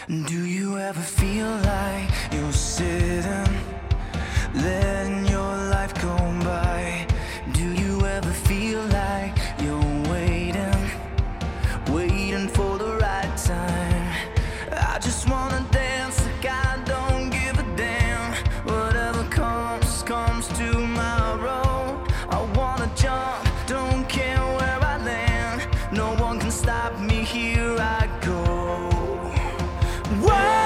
Do you ever feel like you're sitting, letting your life go by? Do you ever feel like you're waiting, waiting for the right time? I just wanna dance like I don't give a damn. Whatever comes, comes tomorrow. I wanna jump, don't care where I land. No one can stop me, here I go. Whoa.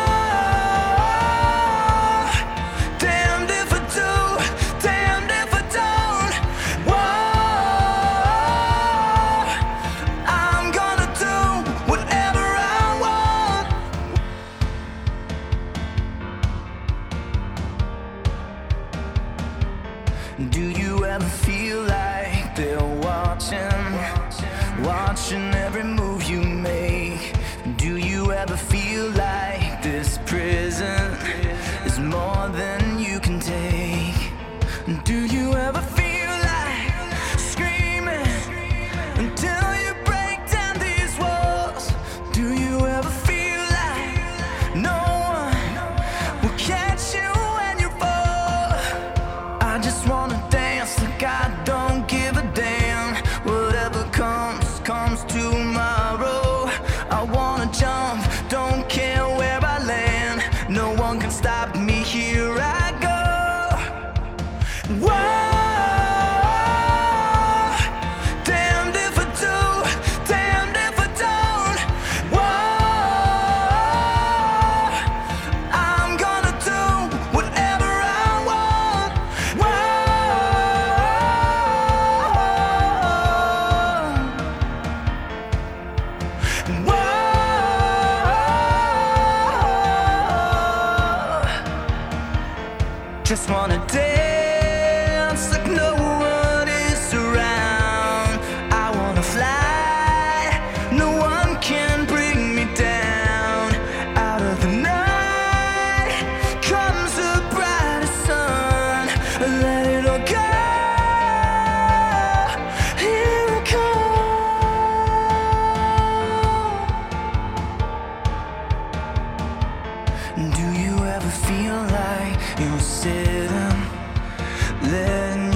Do you ever feel like they're watching every move you make? Do you ever feel like this prison is more than you can take? Do you ever feel like screaming until you break down these walls? Do you ever feel like no one will catch you when you fall? I just wanna dance like I don't give a damn. Whatever comes, comes tomorrow. I wanna jump, don't care where I land. No one can stop me, here I go. Whoa. Just wanna dance like no one is around. I wanna fly, no one can bring me down. Out of the night comes the brightest sun. Let it all go, here it comes. Do you ever feel like you're sitting, letting